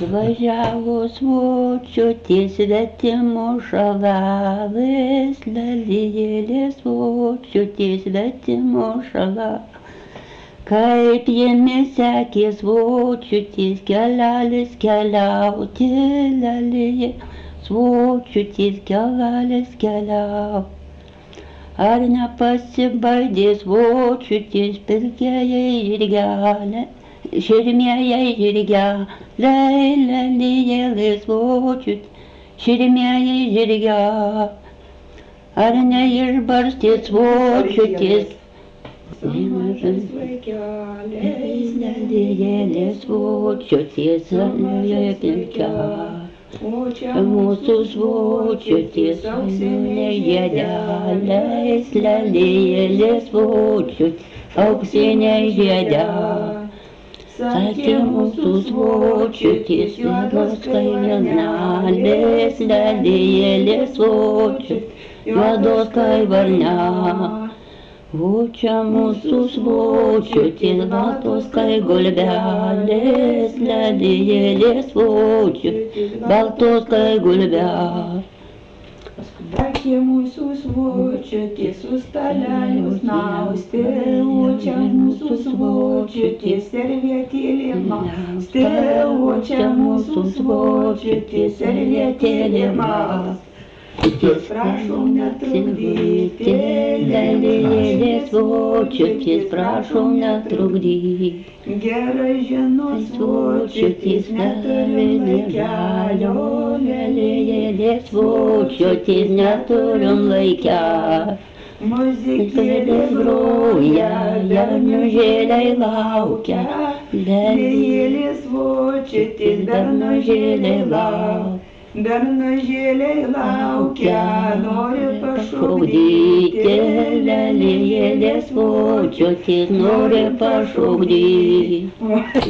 Važiavo svočiutės svetimo šalavės, lelijėlės svočiutės svetimo šala. Kaip jame sekė svočiutės kelelis keliauti, lelijė svočiutės kelelis keliauti. Ar nepasibaidė svočiutės pirkėjai žirgelė, širmieji žirgelė, lelijėlės svočiutės, širmieji žirgelė. Ar neišbarstė svočiutės mažais vaikeliais, lelijėlės svočiutės, lelijėlės keliauti. O čia mūsų svočiutės, auksiniai žiedelės, lelijėlės svočiutės, auksiniai žiedelės. Sakė mūsų svočiutės, juodos kaip vilnelės, lelijėlės svočiutės, juodos kaip varnelės. O čia mūsų svočiutės, baltos kaip gulbelės, lelijėlės svočiutės, baltos kaip gulbelės. Sakė mūsų svočiutės, su staleliu snaustė, o čia mūsų svočiutės, servetėlė maustė, o čia mūsų svočiutės, servetėlė maustė. Prašom netrukdyti, lelijėlės svočiutės, prašom netrukdyti. Gerai žino svočiutės, neturiu laikelio, lelijėlės svočiutės, neturim laikelio. Muzikėlės groja, bernužėliai laukia, lelijėlės svočiutės, bernužėliai laukia. Bernužėliai laukia, nori pašokdyti, lelijėlės svočiutės, nori pašokdyti.